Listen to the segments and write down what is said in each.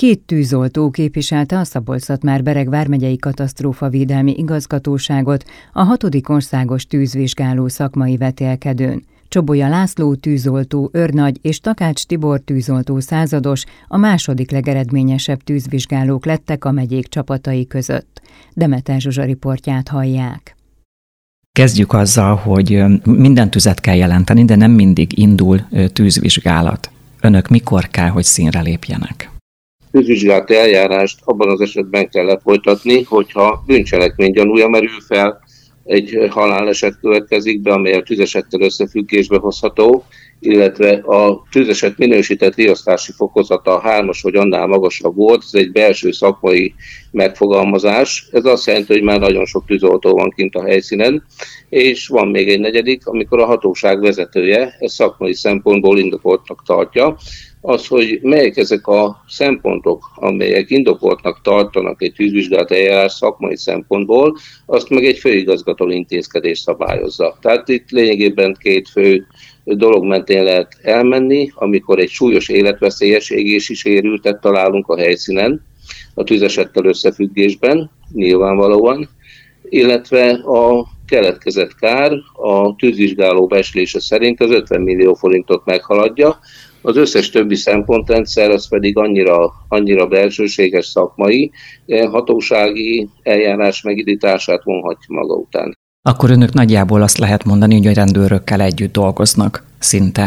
2 tűzoltó képviselte a Szabolcs-Szatmár-Bereg vármegyei katasztrófavédelmi igazgatóságot a 6. országos tűzvizsgáló szakmai vetélkedőn. Csobolya László tűzoltó őrnagy és Takács Tibor tűzoltó százados a második legeredményesebb tűzvizsgálók lettek a megyék csapatai között. Demeter Zsuzsa riportját hallják. Kezdjük azzal, hogy minden tüzet kell jelenteni, de nem mindig indul tűzvizsgálat. Önök mikor kell, hogy színre lépjenek? Tűzvizsgálati eljárást abban az esetben kell lefolytatni, hogyha bűncselekmény gyanúja merül fel, egy haláleset következik be, amely a tűzesettel összefüggésbe hozható, illetve a tűzeset minősített riasztási fokozata 3-as vagy annál magasabb volt, ez egy belső szakmai megfogalmazás. Ez azt jelenti, hogy már nagyon sok tűzoltó van kint a helyszínen, és van még egy negyedik, amikor a hatóság vezetője ezt szakmai szempontból indokoltnak tartja. Az, hogy melyek ezek a szempontok, amelyek indokoltnak tartanak egy tűzvizsgálati eljárás szakmai szempontból, azt meg egy főigazgató intézkedés szabályozza. Tehát itt lényegében 2 fő dolog mentén lehet elmenni, amikor egy súlyos életveszélyes égési sérültet találunk a helyszínen, a tűzesettel összefüggésben, nyilvánvalóan, illetve a keletkezett kár a tűzvizsgáló becslése szerint az 50 millió forintot meghaladja, az összes többi szempontrendszer az pedig annyira belsőséges szakmai, hatósági eljárás megindítását vonhatja maga után. Akkor önök nagyjából azt lehet mondani, hogy a rendőrökkel együtt dolgoznak szinte.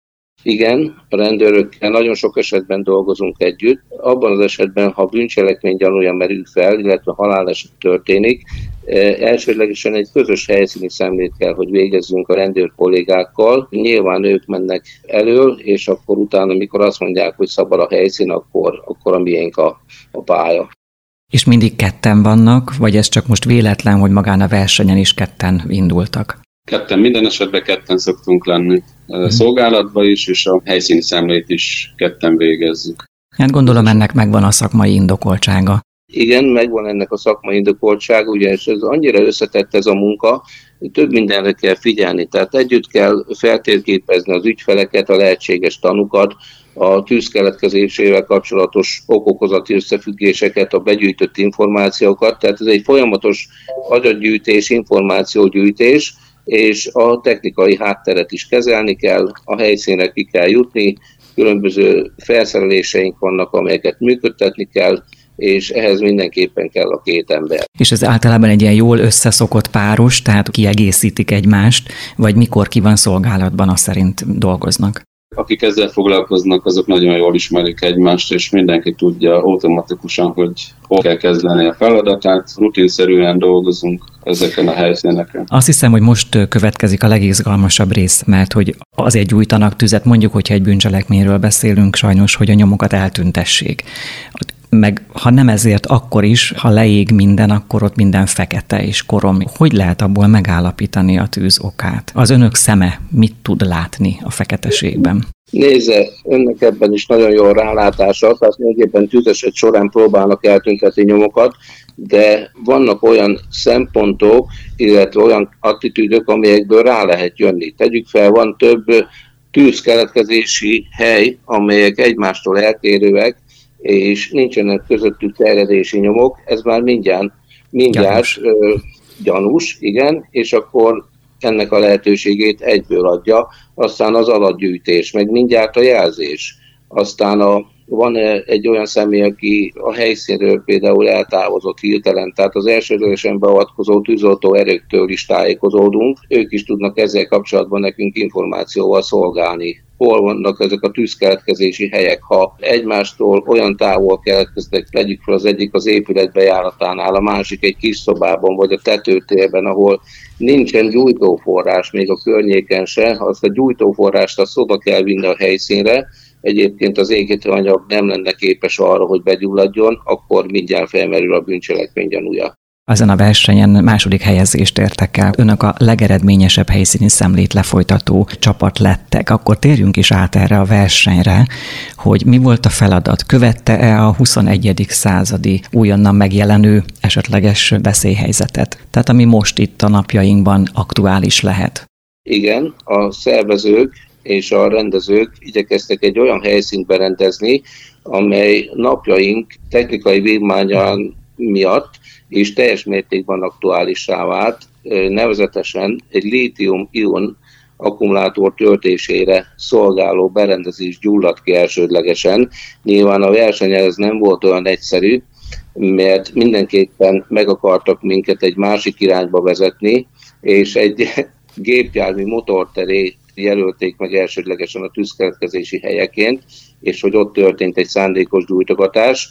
Igen, a rendőrökkel nagyon sok esetben dolgozunk együtt. Abban az esetben, ha bűncselekmény gyanúja merül fel, illetve haláleset történik, elsődlegesen egy közös helyszíni szemlét kell, hogy végezzünk a rendőr kollégákkal. Nyilván ők mennek elől, és akkor utána, amikor azt mondják, hogy szabad a helyszín, akkor a miénk a pálya. És mindig ketten vannak, vagy ez csak most véletlen, hogy magán a versenyen is ketten indultak? Ketten, minden esetben ketten szoktunk lenni. Szolgálatban is, és a helyszíni szemlét is ketten végezzük. Hát gondolom ennek megvan a szakmai indokoltsága. Igen, megvan ennek a szakmai indokoltsága, ugyanis ez annyira összetett ez a munka, hogy több mindenre kell figyelni. Tehát együtt kell feltérképezni az ügyfeleket, a lehetséges tanúkat, a tűz keletkezésével kapcsolatos okokozati összefüggéseket, a begyűjtött információkat. Tehát ez egy folyamatos adatgyűjtés, információgyűjtés, és a technikai hátteret is kezelni kell, a helyszínre ki kell jutni, különböző felszereléseink vannak, amelyeket működtetni kell, és ehhez mindenképpen kell a 2 ember. És ez általában egy ilyen jól összeszokott páros, tehát kiegészítik egymást, vagy mikor ki van szolgálatban, azt szerint dolgoznak? Akik ezzel foglalkoznak, azok nagyon jól ismerik egymást, és mindenki tudja automatikusan, hogy hol kell kezdeni a feladatát. Rutinszerűen dolgozunk ezeken a helyszíneken. Azt hiszem, hogy most következik a legizgalmasabb rész, mert hogy azért gyújtanak tüzet, mondjuk, hogyha egy bűncselekményről beszélünk, sajnos, hogy a nyomokat eltüntessék. Meg ha nem ezért, akkor is, ha leég minden, akkor ott minden fekete és korom. Hogy lehet abból megállapítani a tűz okát? Az önök szeme mit tud látni a feketeségben? Nézze, önnek ebben is nagyon jó rálátása, tehát lényegében tűzeset során próbálnak eltüntetni nyomokat, de vannak olyan szempontok, illetve olyan attitűdök, amelyekből rá lehet jönni. Tegyük fel, van több tűzkeletkezési hely, amelyek egymástól eltérőek, és nincsenek közöttük terjedési nyomok, ez már mindjárt gyanús, igen, és akkor ennek a lehetőségét egyből adja, aztán az adatgyűjtés, meg mindjárt a jelzés. Aztán van egy olyan személy, aki a helyszínről például eltávozott hirtelen, tehát az elsődlegesen beavatkozó tűzoltó erőktől is tájékozódunk, ők is tudnak ezzel kapcsolatban nekünk információval szolgálni. Hol vannak ezek a tűzkeletkezési helyek, ha egymástól olyan távol keletkeznek, legyük fel az egyik az épület bejáratánál, a másik egy kis szobában, vagy a tetőtérben, ahol nincsen gyújtóforrás még a környéken se, azt a gyújtóforrást a szoba kell vinni a helyszínre, egyébként az égítőanyag nem lenne képes arra, hogy begyulladjon, akkor mindjárt felmerül a bűncselekmény gyanúja. Ezen a versenyen második helyezést értek el. Önök a legeredményesebb helyszíni szemlét lefolytató csapat lettek. Akkor térjünk is át erre a versenyre, hogy mi volt a feladat. Követte-e a 21. századi újonnan megjelenő esetleges veszélyhelyzetet? Tehát ami most itt a napjainkban aktuális lehet. Igen, a szervezők és a rendezők igyekeztek egy olyan helyszínt berendezni, amely napjaink technikai vívmányán miatt és teljes mértékben aktuálissá vált, nevezetesen egy lítium-ion akkumulátor töltésére szolgáló berendezés gyulladt ki elsődlegesen. Nyilván a verseny ez nem volt olyan egyszerű, mert mindenképpen meg akartak minket egy másik irányba vezetni, és egy gépjármű motorterét jelölték meg elsődlegesen a tűzkeletkezési helyeként, és hogy ott történt egy szándékos gyújtogatás,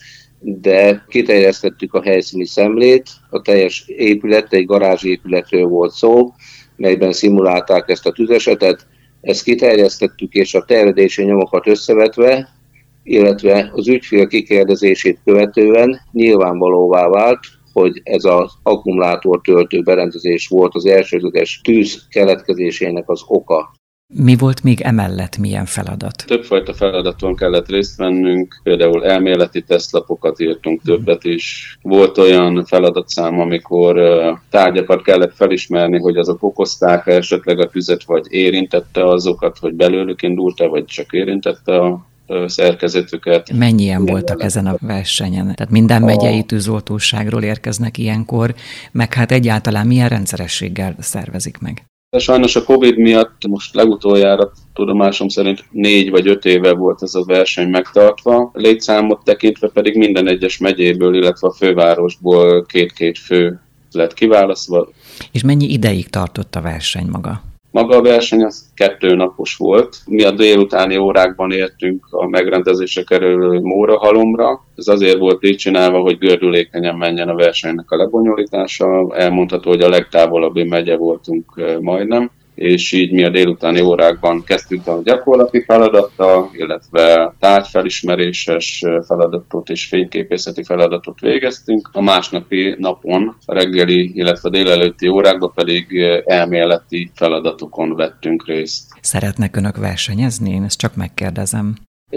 de kiterjesztettük a helyszíni szemlét, a teljes épület, egy garázsépületről volt szó, melyben szimulálták ezt a tüzesetet, ezt kiterjesztettük, és a terjedési nyomokat összevetve, illetve az ügyfél kikérdezését követően nyilvánvalóvá vált, hogy ez az akkumulátor töltő berendezés volt az elsődleges tűz keletkezésének az oka. Mi volt még emellett, milyen feladat? Többfajta feladaton kellett részt vennünk, például elméleti tesztlapokat írtunk többet is. Volt olyan feladatszám, amikor tárgyakat kellett felismerni, hogy azok okozták esetleg a tüzet, vagy érintette azokat, hogy belőlük indult-e, vagy csak érintette a szerkezetüket. Mennyien voltak ezen a versenyen? Tehát minden megyei tűzoltóságról érkeznek ilyenkor, meg hát egyáltalán milyen rendszerességgel szervezik meg? De sajnos a Covid miatt most legutoljára tudomásom szerint 4 vagy 5 éve volt ez a verseny megtartva. Létszámot tekintve pedig minden egyes megyéből, illetve a fővárosból 2-2 fő lett kiválasztva. És mennyi ideig tartott a verseny maga? Maga a verseny az 2 napos volt. Mi a délutáni órákban értünk a megrendezésre kerülő Mórahalomra. Ez azért volt így csinálva, hogy gördülékenyen menjen a versenynek a lebonyolítása. Elmondható, hogy a legtávolabbi megye voltunk majdnem, és így mi a délutáni órákban kezdtünk a gyakorlati feladattal, illetve tárgyfelismeréses feladatot és fényképészeti feladatot végeztünk. A másnapi napon, a reggeli, illetve a délelőtti órákban pedig elméleti feladatokon vettünk részt. Szeretnek önök versenyezni? Én ezt csak megkérdezem.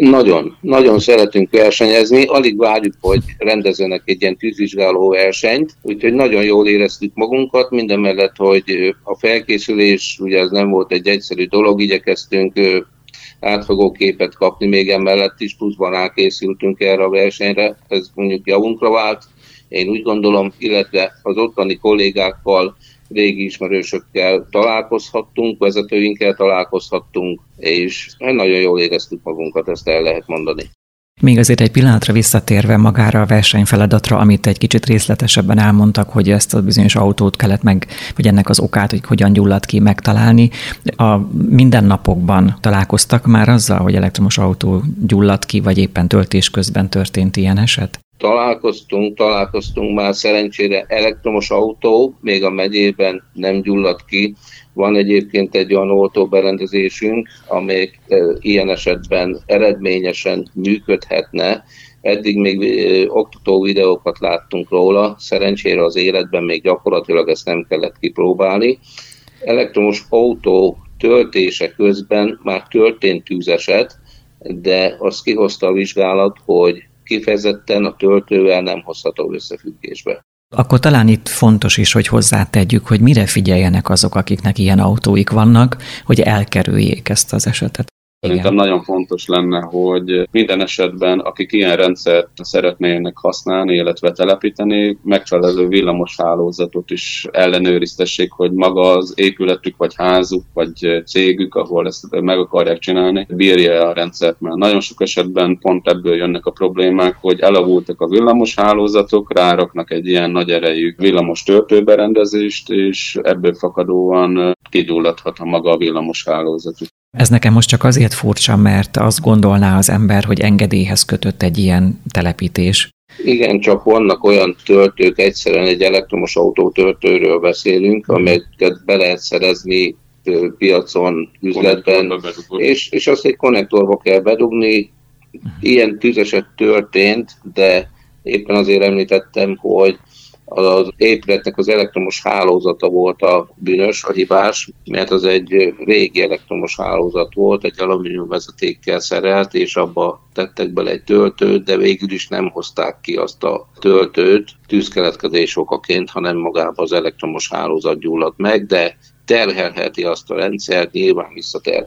Nagyon szeretünk versenyezni, alig várjuk, hogy rendezzenek egy ilyen tűzvizsgáló versenyt, úgyhogy nagyon jól éreztük magunkat, mindemellett, hogy a felkészülés, ugye ez nem volt egy egyszerű dolog, igyekeztünk átfogó képet kapni még emellett is, pluszban rákészültünk erre a versenyre, ez mondjuk javunkra vált, én úgy gondolom, illetve az ottani kollégákkal, régi ismerősökkel találkozhattunk, vezetőinkkel találkozhattunk, és nagyon jól éreztük magunkat, ezt el lehet mondani. Még azért egy pillanatra visszatérve magára a versenyfeladatra, amit egy kicsit részletesebben elmondtak, hogy ezt a bizonyos autót kellett meg, vagy ennek az okát, hogy hogyan gyulladt ki, megtalálni. A mindennapokban találkoztak már azzal, hogy elektromos autó gyulladt ki, vagy éppen töltés közben történt ilyen eset? Találkoztunk már, szerencsére elektromos autó, még a megyében nem gyulladt ki. Van egyébként egy olyan oltóberendezésünk, amely ilyen esetben eredményesen működhetne. Eddig még oktató videókat láttunk róla, szerencsére az életben még gyakorlatilag ezt nem kellett kipróbálni. Elektromos autó töltése közben már történt tűzeset, de azt kihozta a vizsgálat, hogy kifejezetten a töltővel nem hozható összefüggésbe. Akkor talán itt fontos is, hogy hozzátegyük, hogy mire figyeljenek azok, akiknek ilyen autóik vannak, hogy elkerüljék ezt az esetet. Szerintem nagyon fontos lenne, hogy minden esetben, akik ilyen rendszert szeretnének használni, illetve telepíteni, megfelelő villamos hálózatot is ellenőriztessék, hogy maga az épületük, vagy házuk, vagy cégük, ahol ezt meg akarják csinálni, bírja a rendszert. Mert nagyon sok esetben pont ebből jönnek a problémák, hogy elavultak a villamos hálózatok, ráraknak egy ilyen nagy erejű villamos töltőberendezést, és ebből fakadóan kigyulladhat a maga a villamos hálózat. Ez nekem most csak azért furcsa, mert azt gondolná az ember, hogy engedélyhez kötött egy ilyen telepítés. Igen, csak vannak olyan töltők, egyszerűen egy elektromos autótöltőről beszélünk, amelyeket be lehet szerezni piacon, üzletben, és azt egy konnektorba kell bedugni. Ilyen tüzeset történt, de éppen azért említettem, hogy az épületnek az elektromos hálózata volt a bűnös, a hibás, mert az egy régi elektromos hálózat volt, egy alumínium vezetékkel szerelt, és abba tettek bele egy töltőt, de végül is nem hozták ki azt a töltőt tűzkeletkezés okaként, hanem magában az elektromos hálózat gyulladt meg, de terhelheti azt a rendszert, nyilván visszaterheli.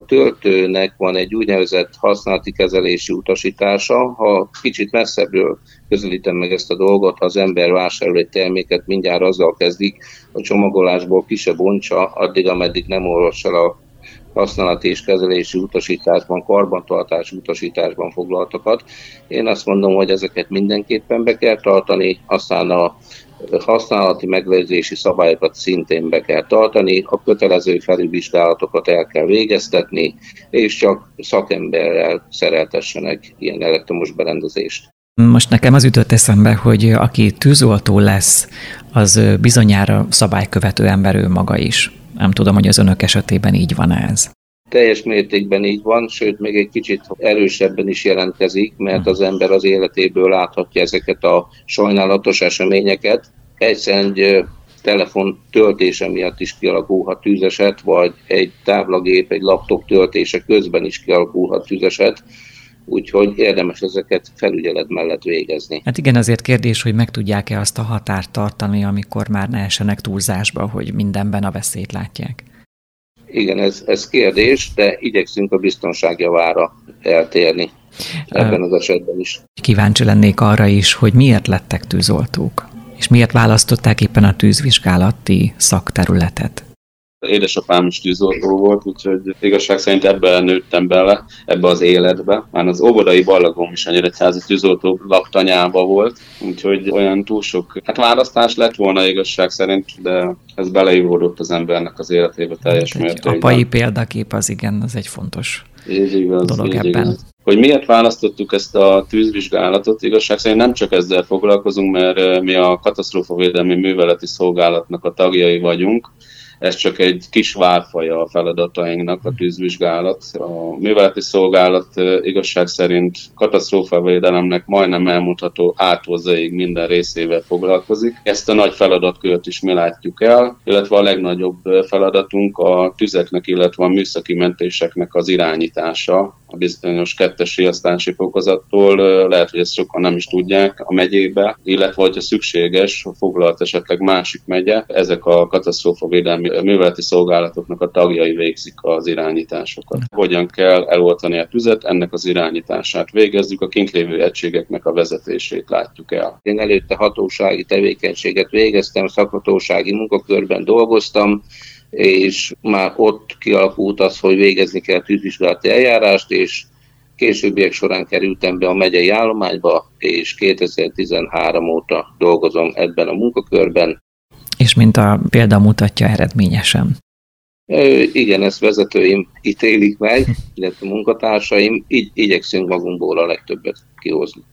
A töltőnek van egy úgynevezett használati kezelési utasítása. Ha kicsit messzebbről közelítem meg ezt a dolgot, ha az ember vásárol egy terméket, mindjárt azzal kezdik, a csomagolásból ki se bontsa, addig, ameddig nem olvas el a használati és kezelési utasításban, karbantartási utasításban foglaltakat. Én azt mondom, hogy ezeket mindenképpen be kell tartani, aztán a használati megőrzési szabályokat szintén be kell tartani, a kötelező felülvizsgálatokat el kell végeztetni, és csak szakemberrel szereltessenek ilyen elektromos berendezést. Most nekem az ütött eszembe, hogy aki tűzoltó lesz, az bizonyára szabálykövető ember ő maga is. Nem tudom, hogy az önök esetében így van ez. Teljes mértékben így van, sőt, még egy kicsit erősebben is jelentkezik, mert az ember az életéből láthatja ezeket a sajnálatos eseményeket. Egyszerűen egy telefon töltése miatt is kialakulhat tűzeset, vagy egy táblagép, egy laptop töltése közben is kialakulhat tűzeset, úgyhogy érdemes ezeket felügyelet mellett végezni. Hát igen, azért kérdés, hogy meg tudják-e azt a határt tartani, amikor már ne essenek túlzásba, hogy mindenben a veszélyt látják. Igen, ez kérdés, de igyekszünk a biztonság javára eltérni ebben az esetben is. Kíváncsi lennék arra is, hogy miért lettek tűzoltók, és miért választották éppen a tűzvizsgálati szakterületet. Édesapám is tűzoltó volt, úgyhogy igazság szerint ebben nőttem bele, ebbe az életbe. Már az óvodai ballagom is a nyíregyházi tűzoltó laktanyába volt, úgyhogy olyan túl sok választás lett volna igazság szerint, de ez beleívódott az embernek az életébe teljes mértékben. Apai példakép az igen, az egy fontos dolog ebben. Igaz. Hogy miért választottuk ezt a tűzvizsgálatot, igazság szerint nem csak ezzel foglalkozunk, mert mi a katasztrófavédelmi műveleti szolgálatnak a tagjai vagyunk. Ez csak egy kis várfaja a feladatainknak, a tűzvizsgálat. A műveleti szolgálat igazság szerint katasztrófavédelemnek majdnem elmondható áthozzéig minden részével foglalkozik. Ezt a nagy feladatkört is mi látjuk el, illetve a legnagyobb feladatunk a tüzeknek, illetve a műszaki mentéseknek az irányítása. A bizonyos 2-es riasztási fokozattól, lehet, hogy ezt sokan nem is tudják a megyébe, illetve hogyha szükséges, ha foglalt esetleg másik megye, ezek a katasztrófavédelmi műveleti szolgálatoknak a tagjai végzik az irányításokat. Hogyan kell eloltani a tüzet, ennek az irányítását végezzük, a kint lévő egységeknek a vezetését látjuk el. Én előtte hatósági tevékenységet végeztem, szakhatósági munkakörben dolgoztam, és már ott kialakult az, hogy végezni kell tűzvizsgálati eljárást, és későbbiek során kerültem be a megyei állományba, és 2013 óta dolgozom ebben a munkakörben. És mint a példa mutatja, eredményesen. Igen, ezt vezetőim ítélik meg, illetve munkatársaim, így igyekszünk magunkból a legtöbbet kihozni.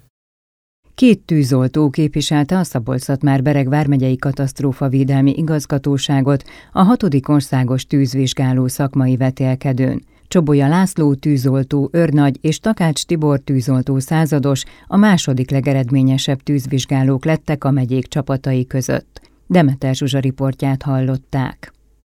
2 tűzoltó képviselte a Szabolcs-Szatmár-Bereg vármegyei katasztrófavédelmi igazgatóságot a 6. országos tűzvizsgáló szakmai vetélkedőn. Csobolya László tűzoltó őrnagy és Takács Tibor tűzoltó százados a második legeredményesebb tűzvizsgálók lettek a megyék csapatai között. Demeter Zsuzsa riportját hallották.